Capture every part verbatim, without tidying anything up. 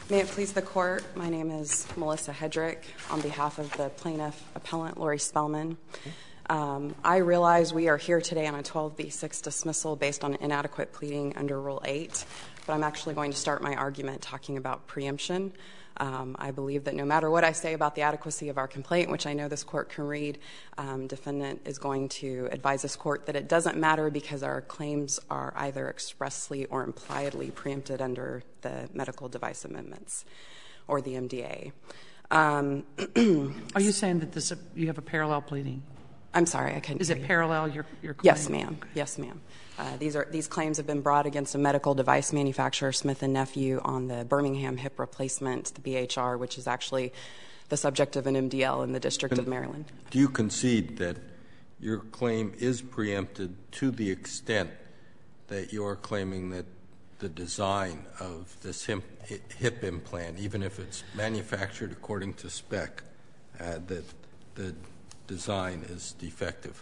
May it please the Court, my name is Melissa Hedrick on behalf of the plaintiff appellant Lori Spellman. Um, I realize we are here today on a twelve b six dismissal based on inadequate pleading under Rule eight, but I'm actually going to start my argument talking about preemption. Um, I believe that no matter what I say about the adequacy of our complaint, which I know this Court can read, um, defendant is going to advise this Court that it doesn't matter because our claims are either expressly or impliedly preempted under the medical device amendments or the M D A. Um, are you saying that this you have a parallel pleading? I'm sorry, I couldn't Is hear it you. parallel, your, your claim? Yes, ma'am. Yes, ma'am. Uh, these are these claims have been brought against a medical device manufacturer, Smith and Nephew, on the Birmingham hip replacement, the B H R, which is actually the subject of an M D L in the District and of Maryland. Do you concede that your claim is preempted to the extent that you're claiming that the design of this hip, hip implant, even if it's manufactured according to spec, uh, that the design is defective?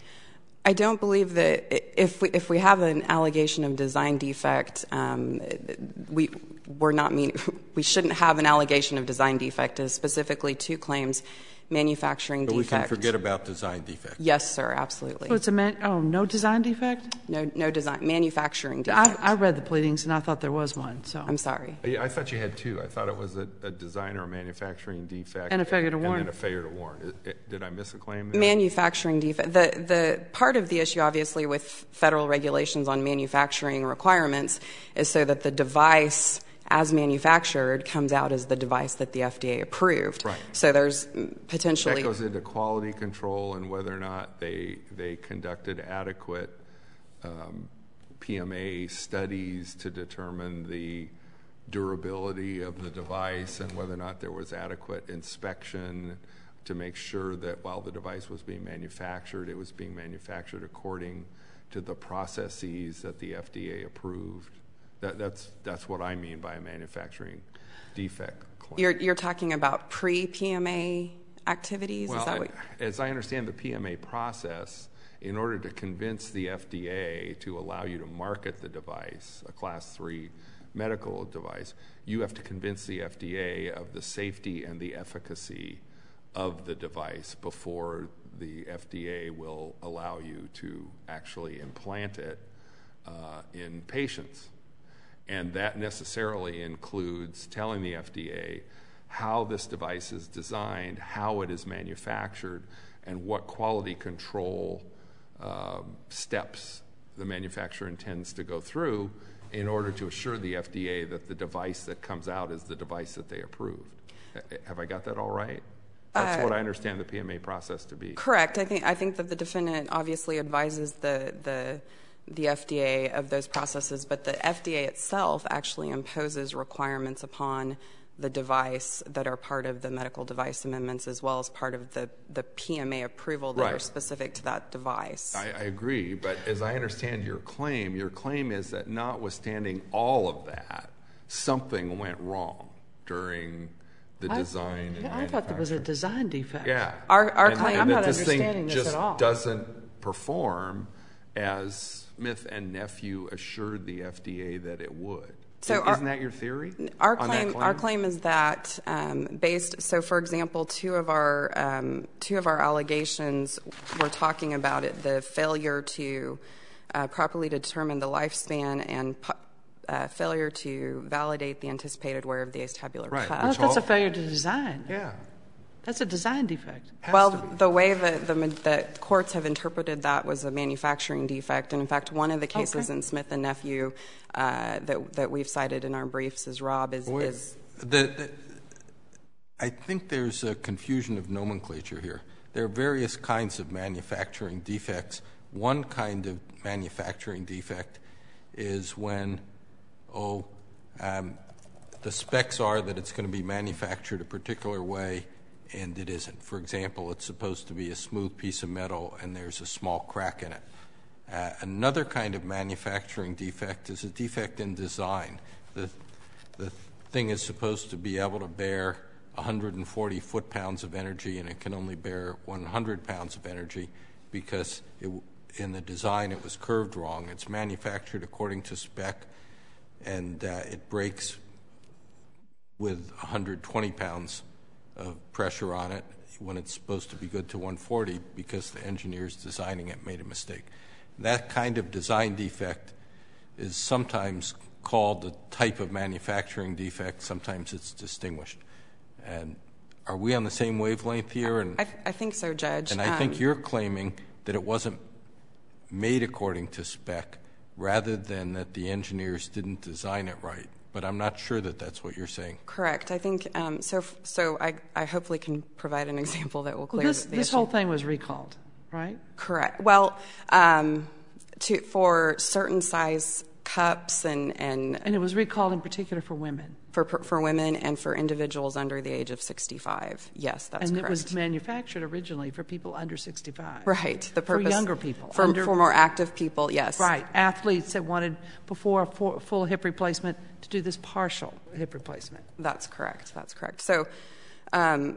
I don't believe that if we if we have an allegation of design defect, um, we we're not mean we shouldn't have an allegation of design defect. As specifically two claims, manufacturing but defect. We can forget about design defect. Yes, sir, absolutely. So it's a man, oh no design defect? No, no design manufacturing defect. I, I read the pleadings and I thought there was one. So I'm sorry. I thought you had two. I thought it was a, a design or a manufacturing defect and a failure to warn. And then a failure to warn. It, it, did I miss a claim there? Manufacturing defect. The the part of the issue, obviously, with federal regulations on manufacturing requirements is so that the device, as manufactured, comes out as the device that the F D A approved. Right. So there's potentially that goes into quality control and whether or not they they conducted adequate um, P M A studies to determine the durability of the device and whether or not there was adequate inspection to make sure that while the device was being manufactured, it was being manufactured according to the processes that the F D A approved. That, that's that's what I mean by a manufacturing defect claim. You're you're talking about pre-P M A activities? Well, Is that what as I understand the P M A process, in order to convince the F D A to allow you to market the device, a class three medical device, you have to convince the F D A of the safety and the efficacy of the device before the F D A will allow you to actually implant it uh, in patients. And that necessarily includes telling the F D A how this device is designed, how it is manufactured, and what quality control um, steps the manufacturer intends to go through in order to assure the F D A that the device that comes out is the device that they approved. Have I got that all right? That's Uh, what I understand the P M A process to be. Correct. I think I think that the defendant obviously advises the the the F D A of those processes, but the F D A itself actually imposes requirements upon the device that are part of the medical device amendments as well as part of the, the P M A approval that Right. are specific to that device. I, I agree, but as I understand your claim, your claim is that notwithstanding all of that, something went wrong during the I, design and I thought there was a design defect. Yeah. Our, our And- claim, and I'm that not this understanding thing this just at all. doesn't perform as Smith and Nephew assured the F D A that it would. So Isn't our- that your theory? Our on that claim, claim, our claim is that um, based. So, for example, two of our um, two of our allegations we're talking about it: the failure to uh, properly determine the lifespan and pu- uh, failure to validate the anticipated wear of the acetabular Right. cuff. Oh, Which that's all- a failure to design. Yeah. That's a design defect. Has Well, to be. the way that the, the courts have interpreted that was a manufacturing defect. And in fact, one of the cases Okay. in Smith and Nephew uh, that that we've cited in our briefs as Rob is, Wait, is the, the, I think there's a confusion of nomenclature here. There are various kinds of manufacturing defects. One kind of manufacturing defect is when, oh, um, the specs are that it's going to be manufactured a particular way, and it isn't. For example, it's supposed to be a smooth piece of metal, and there's a small crack in it. Uh, another kind of manufacturing defect is a defect in design. The, the thing is supposed to be able to bear one hundred forty foot-pounds of energy, and it can only bear one hundred pounds of energy because it, in the design it was curved wrong. It's manufactured according to spec, and uh, it breaks with one hundred twenty pounds of pressure on it when it's supposed to be good to one forty because the engineers designing it made a mistake. That kind of design defect is sometimes called a type of manufacturing defect. Sometimes it's distinguished. And are we on the same wavelength here? And I, I think so, Judge. And I um, think you're claiming that it wasn't made according to spec rather than that the engineers didn't design it right. But I'm not sure that that's what you're saying. Correct. I think um, so. So I, I hopefully can provide an example that will clear well, this, the this issue. whole thing was recalled, right? Correct. Well, um, to, for certain size cups and, and And it was recalled in particular for women. for for women and for individuals under the age of sixty-five. Yes, that's and correct. it was manufactured originally for people under sixty-five. Right. The purpose for younger people. For, under, for more active people, yes. Right. Athletes that wanted before a full, full hip replacement to do this partial hip replacement. That's correct. That's correct. So, um,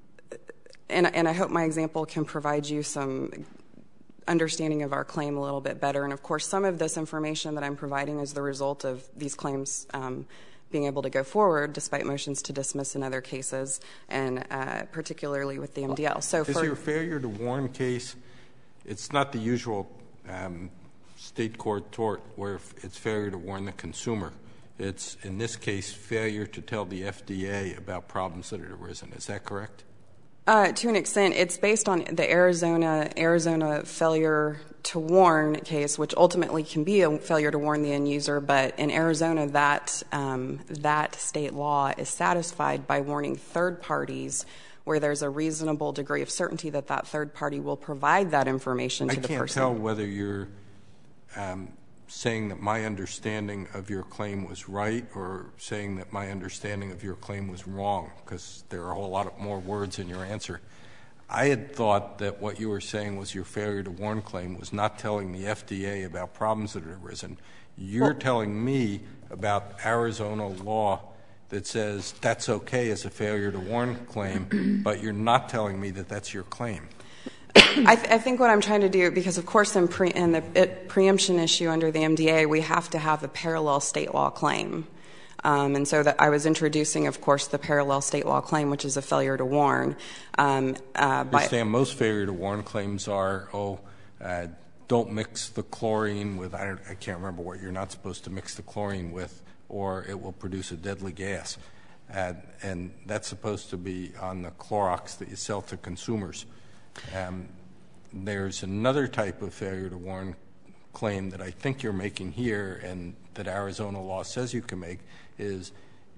and and I hope my example can provide you some understanding of our claim a little bit better. And of course, some of this information that I'm providing is the result of these claims um, being able to go forward despite motions to dismiss in other cases, and uh, particularly with the M D L. So, is for your failure to warn case? It's not the usual um, state court tort where it's failure to warn the consumer. It's in this case failure to tell the F D A about problems that had arisen. Is that correct? Uh, to an extent, it's based on the Arizona Arizona failure to warn case, which ultimately can be a failure to warn the end user. But in Arizona, that um, that state law is satisfied by warning third parties, where there's a reasonable degree of certainty that that third party will provide that information to I the can't person. tell whether you're um, saying that my understanding of your claim was right or saying that my understanding of your claim was wrong, because there are a whole lot of more words in your answer. I had thought that what you were saying was your failure to warn claim was not telling the F D A about problems that had arisen. You're well, telling me about Arizona law that says that's okay as a failure to warn claim, but you're not telling me that that's your claim. I, th- I think what I'm trying to do, because of course in, pre- in the it, preemption issue under the M D A, we have to have a parallel state law claim. Um, and so that I was introducing, of course, the parallel state law claim, which is a failure to warn. Um, uh, I understand most failure to warn claims are, oh, uh, don't mix the chlorine with, I, don't, I can't remember what you're not supposed to mix the chlorine with, or it will produce a deadly gas. Uh, and that's supposed to be on the Clorox that you sell to consumers. Um, there's another type of failure to warn claim that I think you're making here and that Arizona law says you can make is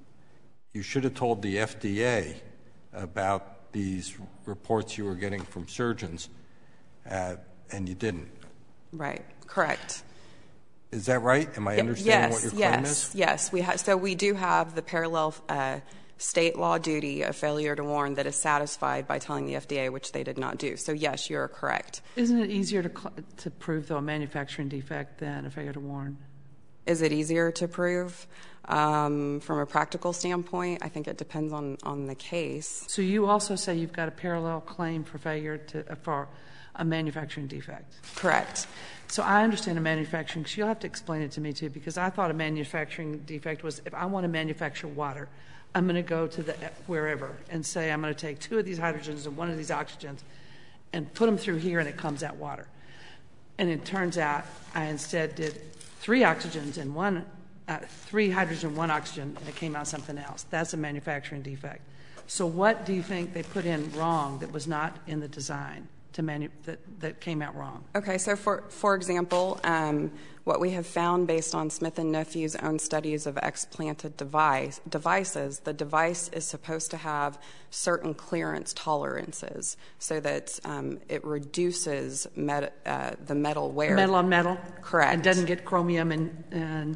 you should have told the F D A about these reports you were getting from surgeons, uh, and you didn't. Right. Correct. Is that right? Am I understanding yes, what your claim yes, is? Yes, we ha- so we do have the parallel uh, state law duty of failure to warn that is satisfied by telling the F D A, which they did not do. So yes, you're correct. Isn't it easier to cl- to prove, though, a manufacturing defect than a failure to warn? Is it easier to prove? Um, from a practical standpoint, I think it depends on, on the case. So you also say you've got a parallel claim for failure to, uh, for a manufacturing defect? Correct. So I understand a manufacturing, so you'll have to explain it to me, too, because I thought a manufacturing defect was if I want to manufacture water, I'm going to go to the wherever and say I'm going to take two of these hydrogens and one of these oxygens and put them through here, and it comes out water. And it turns out I instead did three oxygens and one, uh, three hydrogen, one oxygen, and it came out something else. That's a manufacturing defect. So what do you think they put in wrong that was not in the design to manu- that, that came out wrong? Okay, so for for example, um, what we have found based on Smith and Nephew's own studies of explanted device devices, the device is supposed to have certain clearance tolerances so that um, it reduces met, uh, the metal wear. Metal on metal? Correct. And doesn't get chromium and, and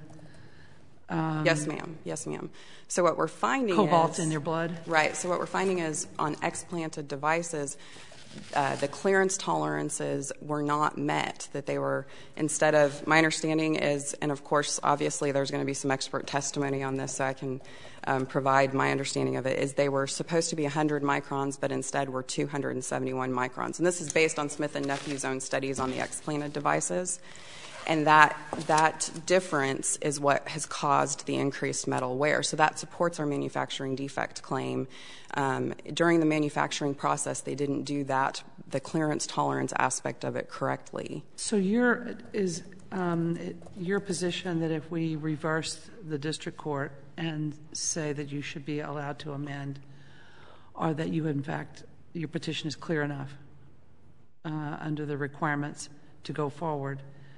um, yes, ma'am. Yes, ma'am. So what we're finding cobalt is... in your blood? Right. So what we're finding is on explanted devices, Uh, the clearance tolerances were not met, that they were, instead of, my understanding is, and of course, obviously there's going to be some expert testimony on this so I can um, provide my understanding of it, is they were supposed to be one hundred microns, but instead were two hundred seventy-one microns. And this is based on Smith and Nephew's own studies on the explanted devices. And that that difference is what has caused the increased metal wear. So that supports our manufacturing defect claim. Um, during the manufacturing process, they didn't do that, the clearance tolerance aspect of it correctly. So your is um, your position that if we reverse the district court and say that you should be allowed to amend, or that you, in fact, your petition is clear enough uh, under the requirements to go forward,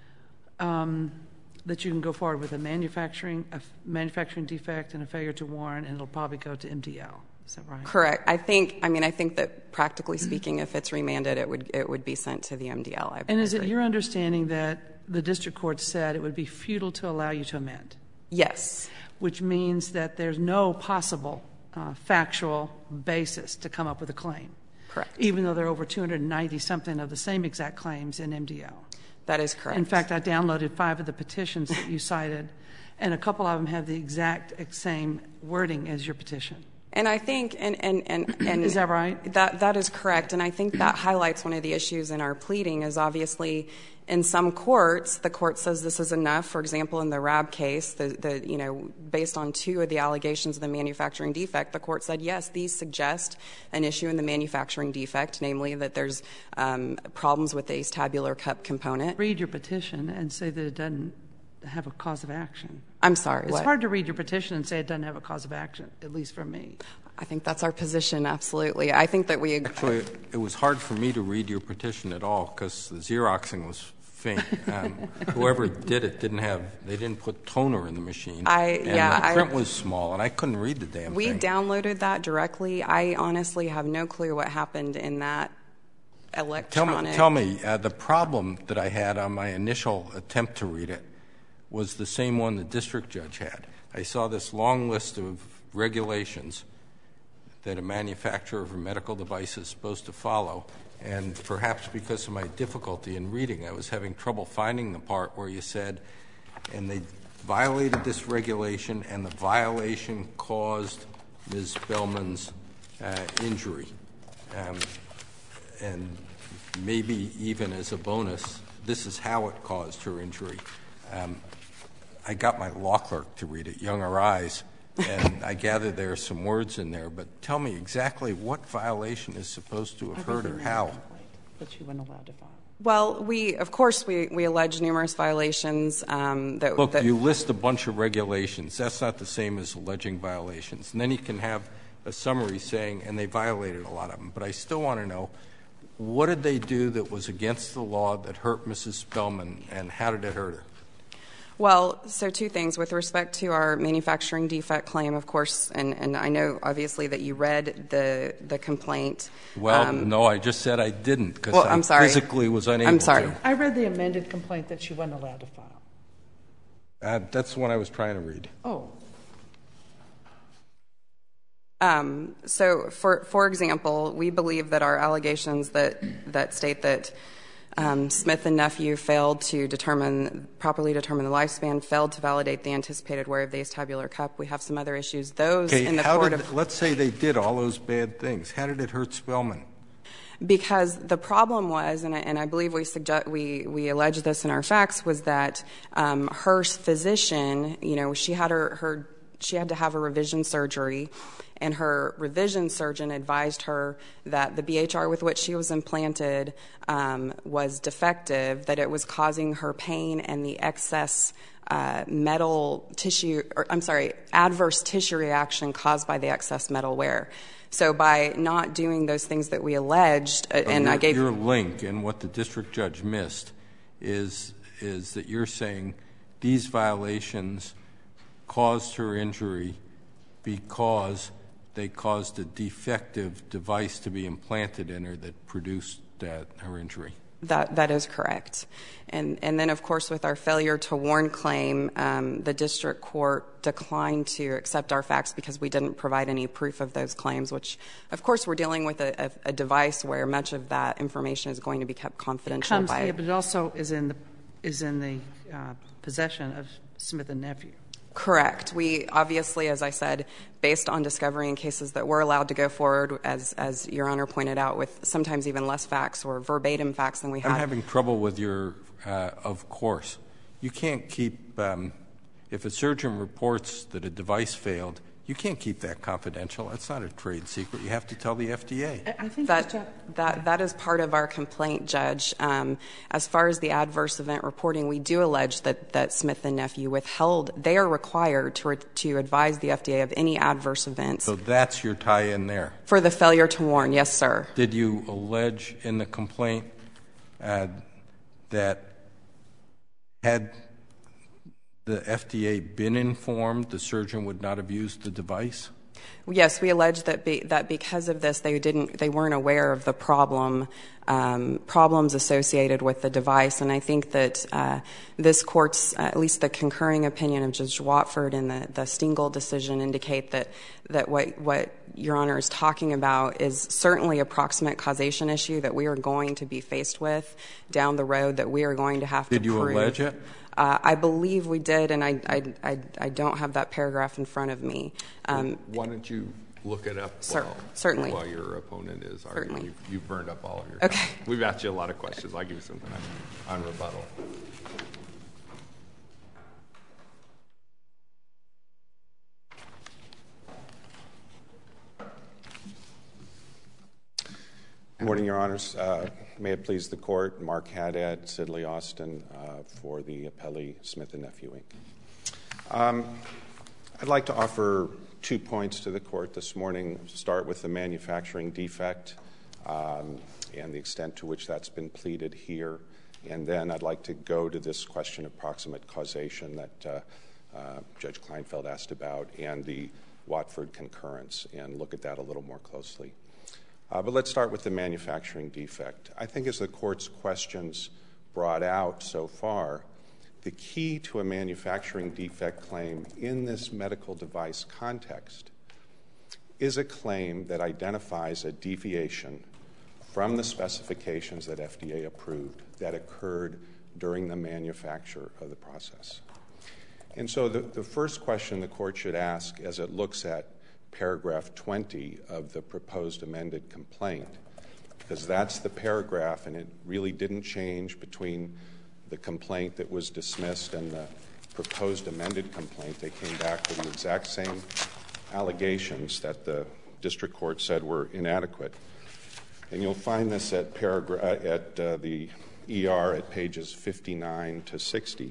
um, that you can go forward with a manufacturing a manufacturing defect and a failure to warn, and it'll probably go to M D L. Is that right? Correct. I think. I mean, I think that practically speaking, if it's remanded, it would it would be sent to the M D L. I and is agree. it your understanding that the district court said it would be futile to allow you to amend? Yes. Which means that there's no possible uh, factual basis to come up with a claim. Correct. Even though there are over two hundred ninety something of the same exact claims in M D L. That is correct. In fact, I downloaded five of the petitions that you cited, and a couple of them have the exact same wording as your petition. And I think, and, and, and, and is that right? That, that is correct. And I think that highlights one of the issues in our pleading is obviously in some courts, the court says this is enough. For example, in the Rabb case, the, the, you know, based on two of the allegations of the manufacturing defect, the court said, yes, these suggest an issue in the manufacturing defect, namely that there's um, problems with the tabular cup component. Read your petition and say that it doesn't have a cause of action. I'm sorry. It's what? hard to read your petition and say it doesn't have a cause of action, at least for me. I think that's our position, absolutely. I think that we... Actually, it was hard for me to read your petition at all because the Xeroxing was faint. Um, whoever did it didn't have, they didn't put toner in the machine. I, and yeah, the print I, was small, and I couldn't read the damn we thing. We downloaded that directly. I honestly have no clue what happened in that electronic... Tell me, tell me uh, the problem that I had on my initial attempt to read it was the same one the district judge had. I saw this long list of regulations that a manufacturer of a medical device is supposed to follow, and perhaps because of my difficulty in reading, I was having trouble finding the part where you said, and they violated this regulation, and the violation caused Miz Spellman's uh, injury. Um, and maybe even as a bonus, this is how it caused her injury. Um, I got my law clerk to read it, Younger Eyes, and I gather there are some words in there, but tell me exactly what violation is supposed to have hurt her, how? But you weren't allowed to file. Well, we, of course, we, we allege numerous violations. Um, that, Look, that you list a bunch of regulations. That's not the same as alleging violations. And then you can have a summary saying, and they violated a lot of them. But I still want to know, what did they do that was against the law that hurt Missus Spellman, and how did it hurt her? Well, so two things. With respect to our manufacturing defect claim, of course, and, and I know obviously that you read the the complaint. Well, um, no, I just said I didn't because well, I I'm sorry. physically was unable I'm sorry. to. I read the amended complaint that she wasn't allowed to file. Uh, that's the one I was trying to read. Oh. Um, so, for for example, we believe that our allegations that that state that Um, Smith and Nephew failed to determine, properly determine the lifespan, failed to validate the anticipated wear of the tabular cup. We have some other issues. Those okay, in the how court did, of... let's say they did all those bad things. How did it hurt Spellman? Because the problem was, and I, and I believe we, suggest, we, we allege this in our facts, was that um, her physician, you know, she had her, her she had to have a revision surgery, and her revision surgeon advised her that the B H R with which she was implanted um, was defective, that it was causing her pain and the excess uh, metal tissue, or I'm sorry, adverse tissue reaction caused by the excess metal wear. So by not doing those things that we alleged, uh, and your, I gave your link, and what the district judge missed is is that you're saying these violations caused her injury because they caused a defective device to be implanted in her that produced that, her injury. That that is correct, and and then of course with our failure to warn claim, um, the district court declined to accept our facts because we didn't provide any proof of those claims. Which, of course, we're dealing with a, a, a device where much of that information is going to be kept confidential. It comes, by yeah, but it also is in the is in the uh, possession of Smith and Nephew. Correct. We obviously, as I said, based on discovery in cases that were allowed to go forward, as as Your Honor pointed out, with sometimes even less facts or verbatim facts than we have. I'm having trouble with your, uh, of course. you can't keep, um, if a surgeon reports that a device failed, you can't keep that confidential. That's not a trade secret. You have to tell the F D A. I think that that that is part of our complaint, Judge. Um, as far as the adverse event reporting, we do allege that that Smith and Nephew withheld. They are required to re- to advise the F D A of any adverse events. So that's your tie-in there. For the failure to warn, yes, sir. Did you allege in the complaint uh, that had the F D A been informed, the surgeon would not have used the device? Yes, we allege that be, that because of this, they didn't, they weren't aware of the problem, um, problems associated with the device. And I think that uh, this court's, uh, at least the concurring opinion of Judge Watford and the, the Stengel decision, indicate that that what what Your Honor is talking about is certainly a proximate causation issue that we are going to be faced with down the road. That we are going to have Did to you prove. allege it? Uh, I believe we did, and I, I, I, I don't have that paragraph in front of me. Um, Why don't you look it up Cer- while, certainly. while your opponent is arguing? Certainly. You've, you've burned up all of your Okay. time. We've asked you a lot of questions. I'll give you some time on rebuttal. Good morning, Your Honors. Uh, may it please the Court, Mark Haddad, Sidley Austin, uh, for the appellee Smith and Nephew, Incorporated. Um, I'd like to offer two points to the Court this morning. Start with the manufacturing defect um, and the extent to which that's been pleaded here. And then I'd like to go to this question of proximate causation that uh, uh, Judge Kleinfeld asked about and the Watford concurrence and look at that a little more closely. Uh, but let's start with the manufacturing defect. I think as the Court's questions brought out so far, the key to a manufacturing defect claim in this medical device context is a claim that identifies a deviation from the specifications that F D A approved that occurred during the manufacture of the process. And so the, the first question the Court should ask as it looks at paragraph twenty of the proposed amended complaint, because that's the paragraph and it really didn't change between the complaint that was dismissed and the proposed amended complaint. They came back with the exact same allegations that the district court said were inadequate. And you'll find this at paragraph at uh, the E R at pages fifty-nine to sixty.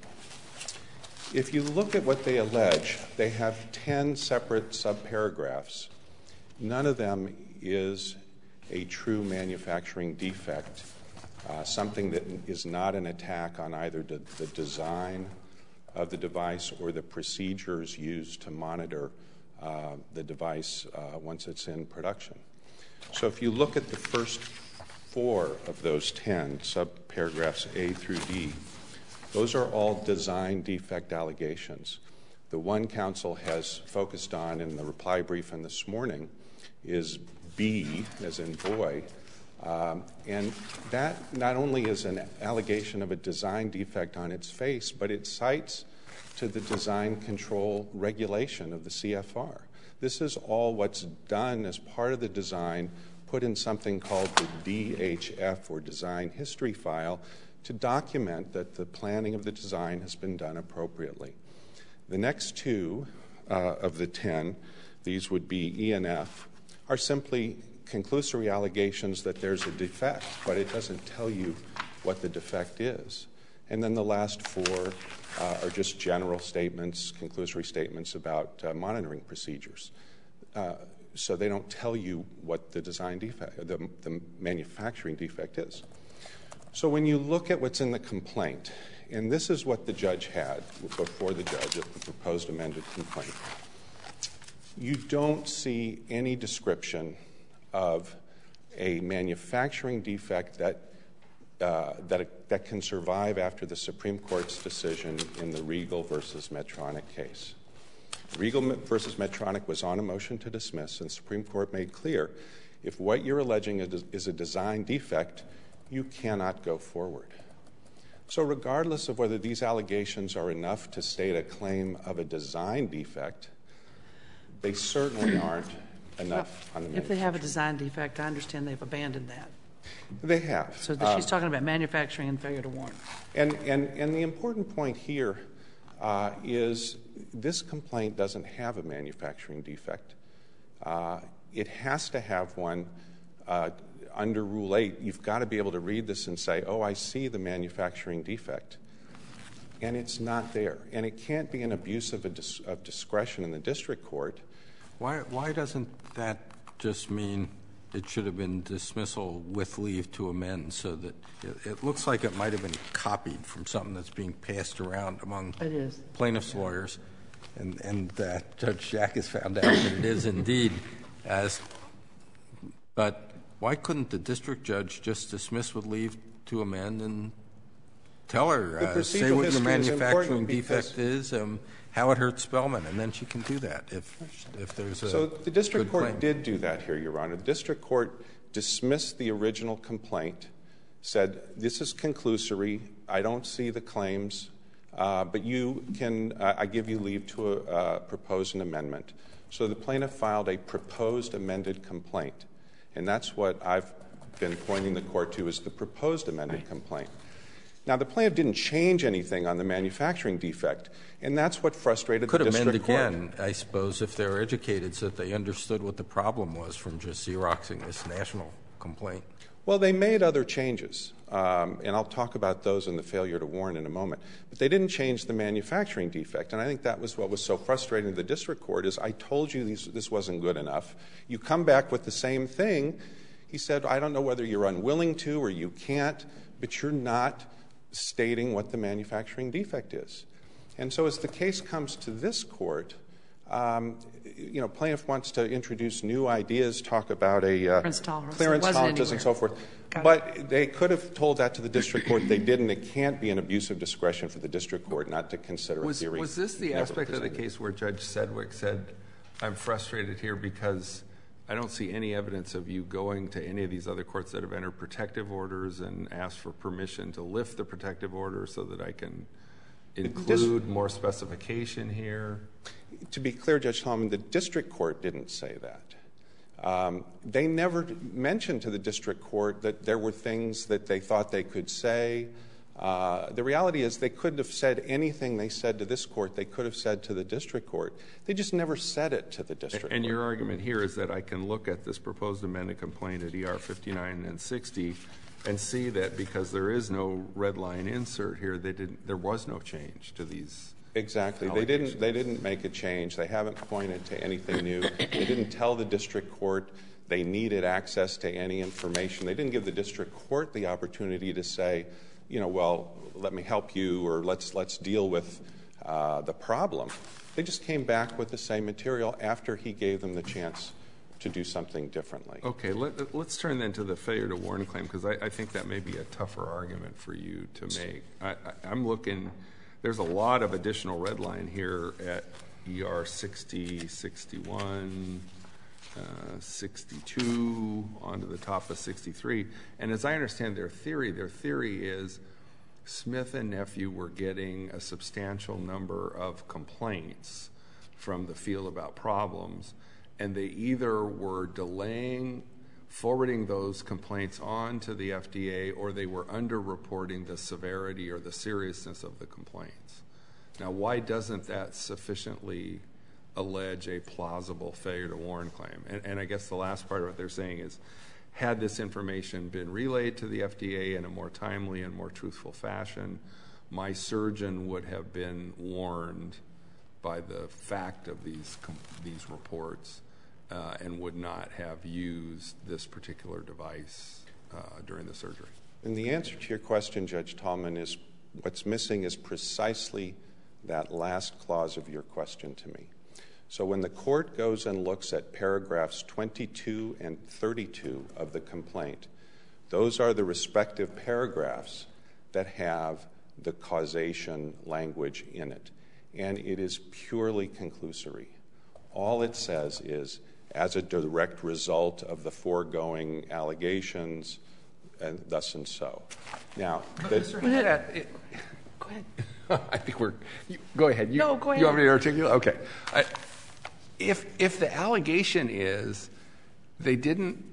If you look at what they allege, they have ten separate subparagraphs. None of them is a true manufacturing defect, uh, something that is not an attack on either de- the design of the device or the procedures used to monitor uh, the device uh, once it's in production. So if you look at the first four of those ten, subparagraphs A through D, those are all design defect allegations. The one counsel has focused on in the reply brief and this morning is B, as in boy, um, and that not only is an allegation of a design defect on its face, but it cites to the design control regulation of the C F R. This is all what's done as part of the design, put in something called the D H F, or Design History File, to document that the planning of the design has been done appropriately. The next two uh, of the ten, these would be E and F, are simply conclusory allegations that there's a defect, but it doesn't tell you what the defect is. And then the last four uh, are just general statements, conclusory statements about uh, monitoring procedures. Uh, so they don't tell you what the design defect, the, the manufacturing defect is. So when you look at what's in the complaint, and this is what the judge had before the judge at the proposed amended complaint, you don't see any description of a manufacturing defect that uh, that that can survive after the Supreme Court's decision in the Regal versus Medtronic case. Regal versus Medtronic was on a motion to dismiss, and the Supreme Court made clear if what you're alleging is a design defect, you cannot go forward. So regardless of whether these allegations are enough to state a claim of a design defect, they certainly aren't enough on the If they have a design defect, I understand they've abandoned that. They have. So that she's talking about manufacturing and failure to warn. And, and, and the important point here uh, is this complaint doesn't have a manufacturing defect. Uh, it has to have one uh, under Rule eight. You've got to be able to read this and say, oh, I see the manufacturing defect. And it's not there. And it can't be an abuse of, a dis- of discretion in the district court. Why, why doesn't that just mean it should have been dismissal with leave to amend, so that it, it looks like it might have been copied from something that's being passed around among It is. plaintiffs' lawyers, and, and uh, Judge Jack has found out that it is indeed. As, but why couldn't the district judge just dismiss with leave to amend and tell her, uh, say what your manufacturing defect is, um, how it hurt Spellman, and then she can do that if if there's a So the district court claim. did do that here, Your Honor. The district court dismissed the original complaint, said this is conclusory, I don't see the claims, uh, but you can, uh, I give you leave to uh, propose an amendment. So the plaintiff filed a proposed amended complaint, and that's what I've been pointing the court to as the proposed amended complaint. Now, the plaintiff didn't change anything on the manufacturing defect, and that's what frustrated Could the district amend court. again, I suppose, if they were educated so that they understood what the problem was from just Xeroxing this national complaint. Well, they made other changes, um, and I'll talk about those in the failure to warn in a moment. But they didn't change the manufacturing defect, and I think that was what was so frustrating to the district court is I told you these, this wasn't good enough. You come back with the same thing. He said, I don't know whether you're unwilling to or you can't, but you're not stating what the manufacturing defect is. And so as the case comes to this court, um, you know, plaintiff wants to introduce new ideas, talk about a uh, Clearance tolerance. clearance It wasn't tolerances and anywhere. so forth. Got But it. they could have told that to the district court. They didn't. It can't be an abuse of discretion for the district court not to consider Was, a theory. was this the never aspect of the presented. case where Judge Sedgwick said, I'm frustrated here because I don't see any evidence of you going to any of these other courts that have entered protective orders and asked for permission to lift the protective order so that I can include more specification here? To be clear, Judge Tallman, the district court didn't say that. Um, they never mentioned to the district court that there were things that they thought they could say. Uh, the reality is they couldn't have said anything they said to this court they could have said to the district court. They just never said it to the district And court. your argument here is that I can look at this proposed amended complaint at E R fifty-nine and sixty and see that because there is no red line insert here, they didn't, there was no change to these. Exactly. They didn't, they didn't make a change. They haven't pointed to anything new. They didn't tell the district court they needed access to any information. They didn't give the district court the opportunity to say, you know, well, let me help you or let's, let's deal with uh, the problem. They just came back with the same material after he gave them the chance to do something differently. Okay, let, let's turn then to the failure to warn claim, because I, I think that may be a tougher argument for you to make. I, I, I'm looking, there's a lot of additional red line here at E R sixty, sixty-one, uh, sixty-two, onto the top of sixty-three. And as I understand their theory, their theory is Smith and Nephew were getting a substantial number of complaints from the field about problems, and they either were delaying forwarding those complaints on to the F D A or they were underreporting the severity or the seriousness of the complaints. Now, why doesn't that sufficiently allege a plausible failure to warn claim? And, and I guess the last part of what they're saying is, had this information been relayed to the F D A in a more timely and more truthful fashion, my surgeon would have been warned by the fact of these these reports uh, and would not have used this particular device uh, during the surgery. And the answer to your question, Judge Tallman, is what's missing is precisely that last clause of your question to me. So when the court goes and looks at paragraphs twenty-two and thirty-two of the complaint, those are the respective paragraphs that have the causation language in it. And it is purely conclusory. All it says is, as a direct result of the foregoing allegations, and thus and so. Now, the, Mister Haddad, Go ahead. I think we're. You, go ahead. You, No, go ahead. You want me to articulate? Okay. I, if if the allegation is they didn't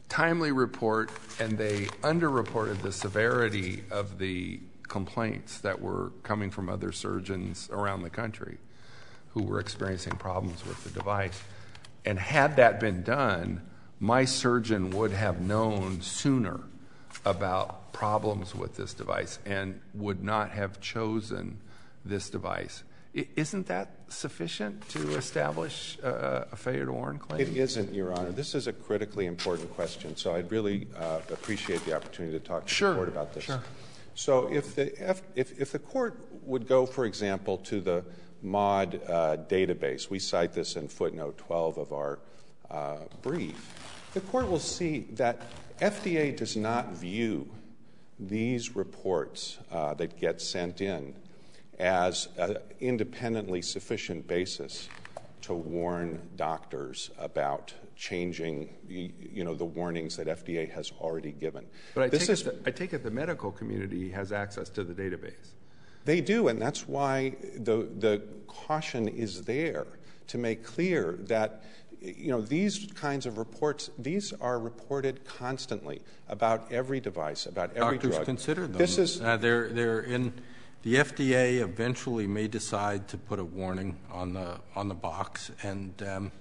timely report, and they underreported the severity of the complaints that were coming from other surgeons around the country who were experiencing problems with the device. And had that been done, my surgeon would have known sooner about problems with this device and would not have chosen this device. I, isn't that sufficient to establish uh, a failure to warn claim? It isn't, Your Honor. This is a critically important question, so I'd really uh, appreciate the opportunity to talk to sure. the Court about this. Sure. So if the, F, if, if the Court would go, for example, to the M O D uh, database, we cite this in footnote twelve of our uh, brief, the Court will see that F D A does not view these reports uh, that get sent in as an independently sufficient basis to warn doctors about changing, you know, the warnings that F D A has already given. But I, this take, is, it the, I take it the medical community has access to the database. They do, and that's why the the caution is there to make clear that, you know, these kinds of reports, these are reported constantly about every device, about every Doctors drug. consider them. This is uh, they're they're in. The F D A eventually may decide to put a warning on the on the box, and um,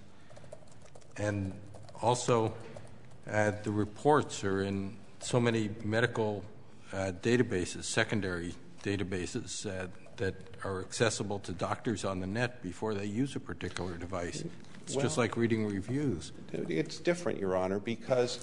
and also uh, the reports are in so many medical uh, databases, secondary databases uh, that are accessible to doctors on the net before they use a particular device. It's well, just like reading reviews. It's different, Your Honor, because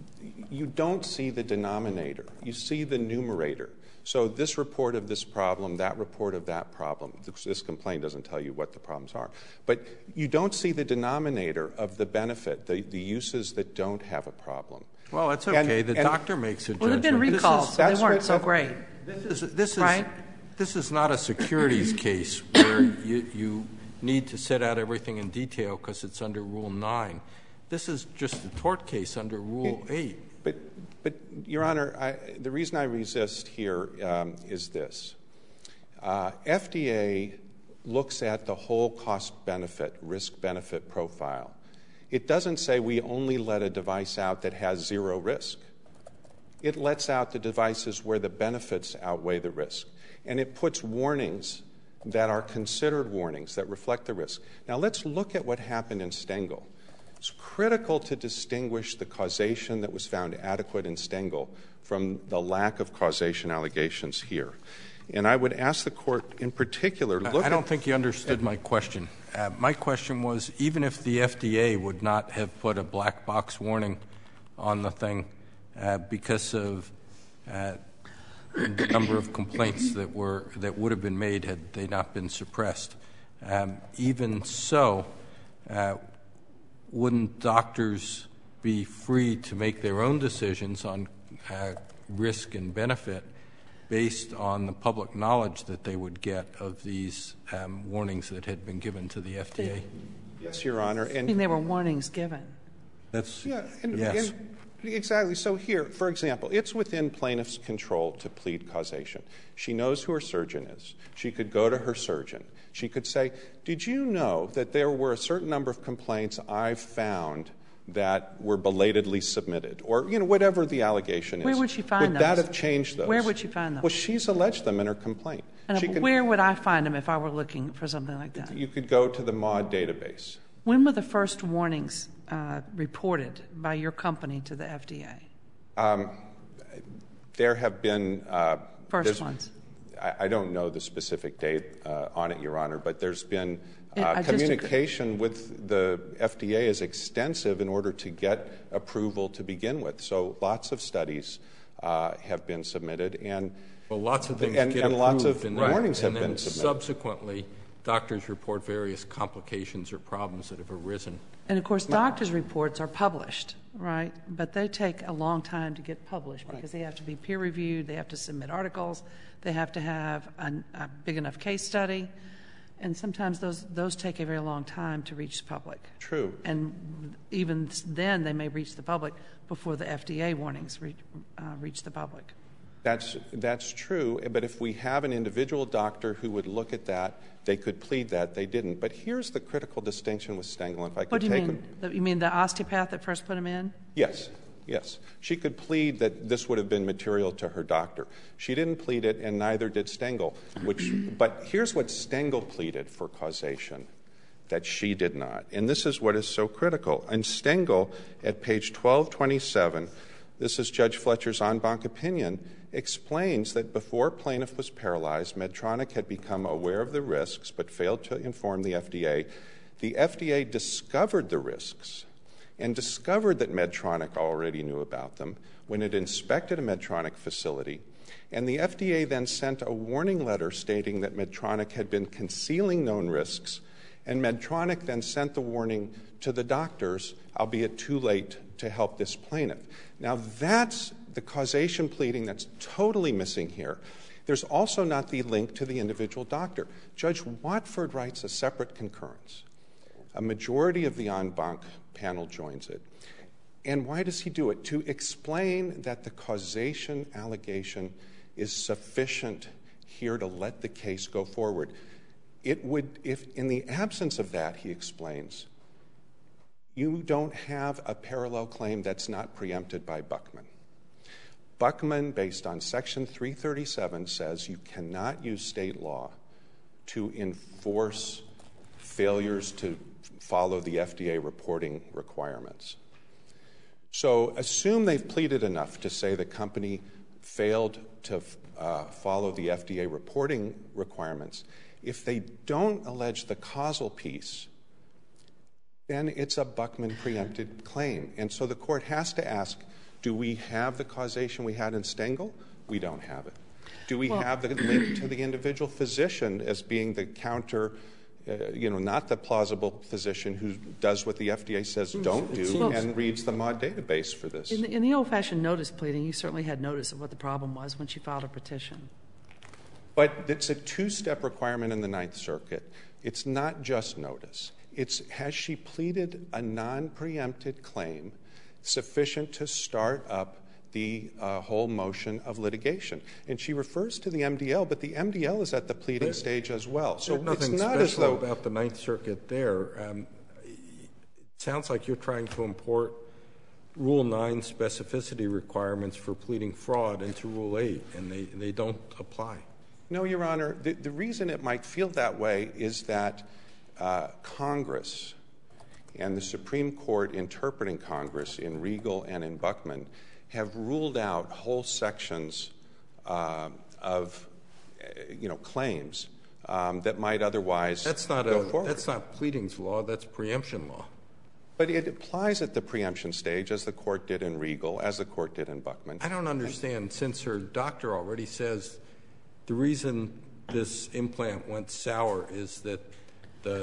you don't see the denominator. You see the numerator. So this report of this problem, that report of that problem, this complaint doesn't tell you what the problems are. But you don't see the denominator of the benefit, the, the uses that don't have a problem. Well, that's okay. And, the and, doctor makes a well, judgment. Well, they've been recalled, so they weren't so what, great. This is, this is, right? This is not a securities case where you, you need to set out everything in detail because it's under Rule nine. This is just a tort case under Rule it, eight. But, but, Your Honor, I, the reason I resist here um, is this. Uh, F D A looks at the whole cost-benefit, risk-benefit profile. It doesn't say we only let a device out that has zero risk. It lets out the devices where the benefits outweigh the risk. And it puts warnings that are considered warnings that reflect the risk. Now, let's look at what happened in Stengel. It's critical to distinguish the causation that was found adequate in Stengel from the lack of causation allegations here. And I would ask the Court in particular, look I don't at, think you understood my question. Uh, my question was, even if the F D A would not have put a black box warning on the thing uh, because of uh, the number of complaints that were that would have been made had they not been suppressed, um, even so, uh, wouldn't doctors be free to make their own decisions on uh, risk and benefit based on the public knowledge that they would get of these um, warnings that had been given to the F D A? Yes, Your Honor. And I mean, there were warnings given. That's yeah, and, yes. and exactly. So here, for example, it's within plaintiff's control to plead causation. She knows who her surgeon is. She could go to her surgeon. She could say, did you know that there were a certain number of complaints I've found that were belatedly submitted, or, you know, whatever the allegation is. Where would she find would those? Would that have changed those? Where would she find them? Well, she's alleged them in her complaint. And she can, where would I find them if I were looking for something like that? You could go to the M O D database. When were the first warnings uh, reported by your company to the F D A? Um, there have been uh, first ones. I, I don't know the specific date uh, on it, Your Honor, but there's been uh, I communication with the F D A is extensive in order to get approval to begin with. So lots of studies uh, have been submitted, and well, lots of things and, get and approved, lots of and warnings then, have and been then submitted. Subsequently, doctors report various complications or problems that have arisen. And of course, doctors' reports are published, right? But they take a long time to get published because right. they have to be peer reviewed, they have to submit articles, they have to have an, a big enough case study, and sometimes those those take a very long time to reach the public. True. And even then, they may reach the public before the F D A warnings re, uh, reach the public. That's that's true. But if we have an individual doctor who would look at that, they could plead that. They didn't. But here's the critical distinction with Stengel. If I could what do you take mean? The, you mean the osteopath that first put him in? Yes. Yes. She could plead that this would have been material to her doctor. She didn't plead it, and neither did Stengel. Which, but here's what Stengel pleaded for causation that she did not. And this is what is so critical. In Stengel, at page twelve twenty-seven, this is Judge Fletcher's en banc opinion, explains that before plaintiff was paralyzed, Medtronic had become aware of the risks but failed to inform the F D A. The F D A discovered the risks and discovered that Medtronic already knew about them when it inspected a Medtronic facility, and the F D A then sent a warning letter stating that Medtronic had been concealing known risks, and Medtronic then sent the warning to the doctors, albeit too late to help this plaintiff. Now, that's the causation pleading that's totally missing here. There's also not the link to the individual doctor. Judge Watford writes a separate concurrence. A majority of the en banc panel joins it. And why does he do it? To explain that the causation allegation is sufficient here to let the case go forward. It would, if in the absence of that, he explains, you don't have a parallel claim that's not preempted by Buckman. Buckman, based on Section three thirty-seven, says you cannot use state law to enforce failures to follow the F D A reporting requirements. So assume they've pleaded enough to say the company failed to uh, follow the F D A reporting requirements. If they don't allege the causal piece, then it's a Buckman preempted claim. And so the court has to ask, do we have the causation we had in Stengel? We don't have it. Do we well, have the link to the individual physician as being the counter, uh, you know, not the plausible physician who does what the F D A says don't do well, and reads the M O D database for this? In the, in the old-fashioned notice pleading, you certainly had notice of what the problem was when she filed a petition. But it's a two-step requirement in the Ninth Circuit. It's not just notice. It's has she pleaded a non-preempted claim sufficient to start up the uh, whole motion of litigation. And she refers to the M D L, but the M D L is at the pleading There's, stage as well. So it's nothing not special as though about the Ninth Circuit there. Um, it sounds like you're trying to import Rule nine specificity requirements for pleading fraud into Rule eight, and they, they don't apply. No, Your Honor. The, the reason it might feel that way is that uh, Congress and the Supreme Court interpreting Congress in Regal and in Buckman have ruled out whole sections uh, of, uh, you know, claims um, that might otherwise that's not go a, forward. That's not pleadings law. That's preemption law. But it applies at the preemption stage, as the court did in Regal, as the court did in Buckman. I don't understand. Since her doctor already says the reason this implant went sour is that the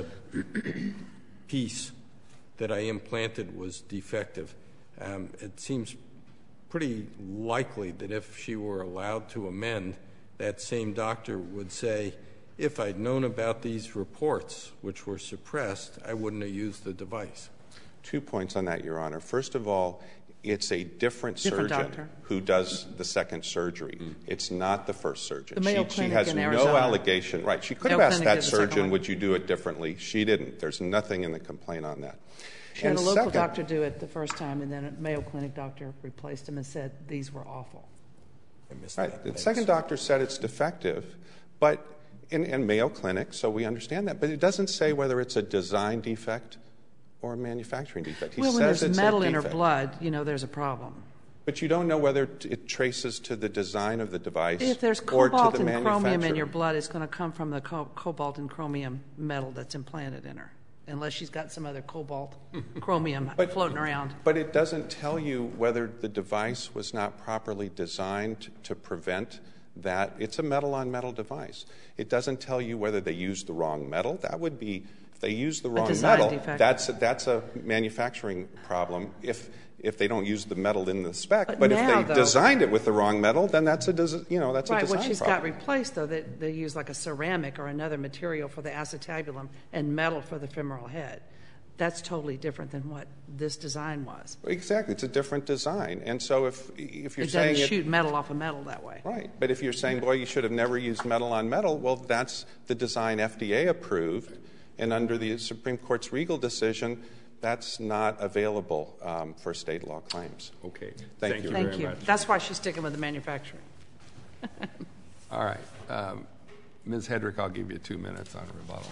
piece that I implanted was defective, um, it seems pretty likely that if she were allowed to amend, that same doctor would say, if I'd known about these reports, which were suppressed, I wouldn't have used the device. Two points on that, Your Honor. First of all, it's a different, different surgeon doctor. who does the second surgery. Mm. It's not the first surgeon. The Mayo she, Clinic she has in no Arizona. allegation. Right. She could Mayo have asked Clinic that did the second surgeon, one. would you do it differently? She didn't. There's nothing in the complaint on that. She and had a local second, doctor do it the first time, and then a Mayo Clinic doctor replaced him and said these were awful. I missed right. that. The Thanks. second doctor said it's defective, but in, in Mayo Clinic, so we understand that. But it doesn't say whether it's a design defect or a manufacturing defect. He well, when says there's it's metal a in her defect. blood, you know, there's a problem. But you don't know whether it traces to the design of the device if there's or to cobalt the and manufacturer. chromium in your blood, it's going to come from the co- cobalt and chromium metal that's implanted in her, unless she's got some other cobalt chromium but, floating around. But it doesn't tell you whether the device was not properly designed to prevent that. It's a metal-on-metal device. It doesn't tell you whether they used the wrong metal. That would be, if they used the wrong metal, defect. that's a, that's a manufacturing problem. If if they don't use the metal in the spec, but, but now, if they though, designed it with the wrong metal, then that's a des- you know that's right, a design what she's problem. got replaced, though, they, they use like a ceramic or another material for the acetabulum and metal for the femoral head. That's totally different than what this design was. Exactly, it's a different design, and so if if you're it saying doesn't it, shoot metal off of metal that way, right? But if you're saying, boy, you should have never used metal on metal, well, that's the design F D A approved, and under the Supreme Court's Regal decision, that's not available um, for state law claims. Okay. Thank, Thank you. you Thank very you. much. That's why she's sticking with the manufacturing. All right. Um, Miz Hedrick, I'll give you two minutes on rebuttal.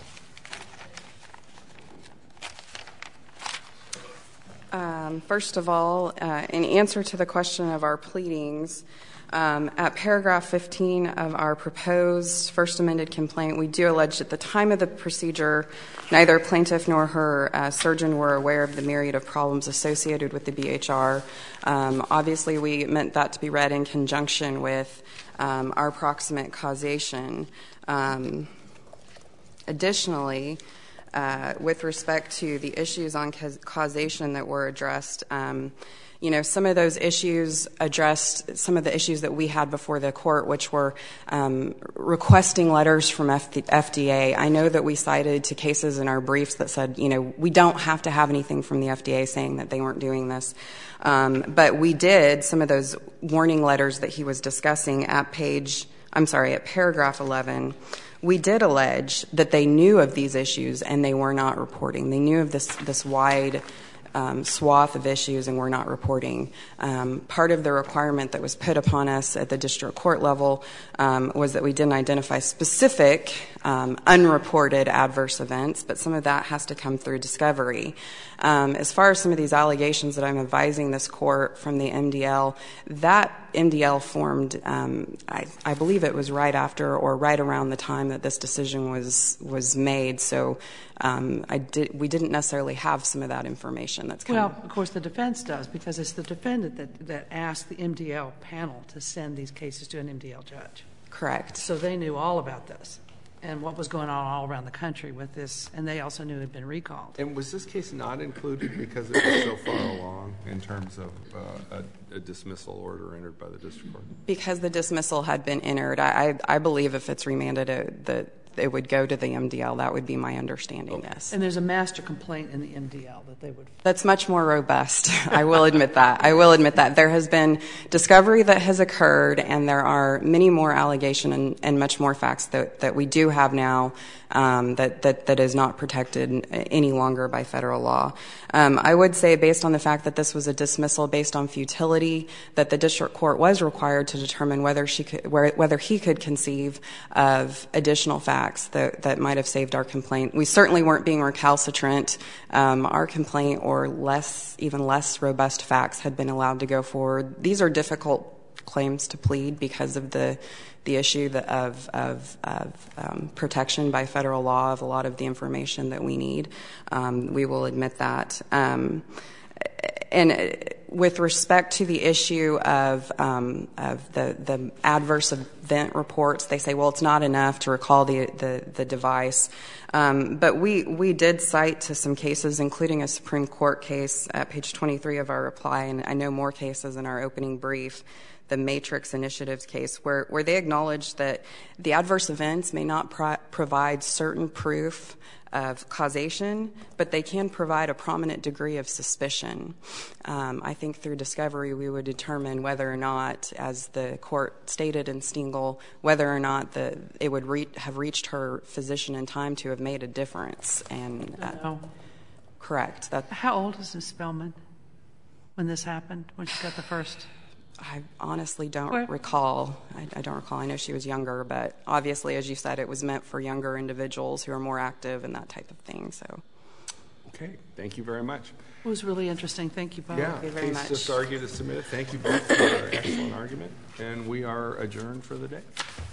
Um, first of all, uh, in answer to the question of our pleadings, um, at paragraph fifteen of our proposed first amended complaint, we do allege at the time of the procedure, neither plaintiff nor her uh, surgeon were aware of the myriad of problems associated with the B H R. Um, obviously, we meant that to be read in conjunction with um, our proximate causation. Um, additionally, Uh, with respect to the issues on ca- causation that were addressed, um, you know, some of those issues addressed some of the issues that we had before the court, which were um, requesting letters from F- F D A. I know that we cited to cases in our briefs that said, you know, we don't have to have anything from the F D A saying that they weren't doing this. Um, but we did some of those warning letters that he was discussing at page, I'm sorry, at paragraph eleven. We did allege that they knew of these issues and they were not reporting. They knew of this this wide um, swath of issues and were not reporting. Um, part of the requirement that was put upon us at the district court level um, was that we didn't identify specific um, unreported adverse events, but some of that has to come through discovery. Um, as far as some of these allegations that I'm advising this court from the M D L, that M D L formed, um, I, I believe it was right after or right around the time that this decision was was made. So um, I did, we didn't necessarily have some of that information that's coming. Well, of course, the defense does, because it's the defendant that, that asked the M D L panel to send these cases to an M D L judge. Correct. So they knew all about this and what was going on all around the country with this, and they also knew it had been recalled. And was this case not included because it was so far along in terms of uh, a, a dismissal order entered by the district court? Because the dismissal had been entered, I, I, I believe if it's remanded, it, that it would go to the M D L. That would be my understanding, okay. Yes. And there's a master complaint in the M D L that they would... That's much more robust. I will admit that. I will admit that. There has been discovery that has occurred, and there are many more allegations and, and much more facts that, that we do have now um, that, that, that is not protected any longer by federal law. Um, I would say, based on the fact that this was a dismissal based on futility, that the district court was required to determine whether she could, whether he could conceive of additional facts that, that might have saved our complaint. We certainly weren't being recalcitrant. Um, our complaint or less, even less robust facts had been allowed to go forward. These are difficult claims to plead because of the the issue that of of, of um, protection by federal law of a lot of the information that we need. Um, we will admit that. Um, and with respect to the issue of um, of the the adverse event reports, they say, well, it's not enough to recall the the, the device. Um, but we we did cite to some cases, including a Supreme Court case at page twenty-three of our reply, and I know more cases in our opening brief, the Matrix Initiatives case, where, where they acknowledged that the adverse events may not pro- provide certain proof of causation, but they can provide a prominent degree of suspicion. Um, I think through discovery we would determine whether or not, as the court stated in Stengel, whether or not the, it would re- have reached her physician in time to have made a difference. And uh, No. Correct. That, How old is Miz Spellman when this happened, when she got the first? I honestly don't Where? recall. I, I don't recall. I know she was younger, but obviously, as you said, it was meant for younger individuals who are more active and that type of thing. So, okay, thank you very much. It was really interesting. Thank you both. Yeah, Thank you very case much. just argued is submitted. Thank you both for your excellent argument, and we are adjourned for the day.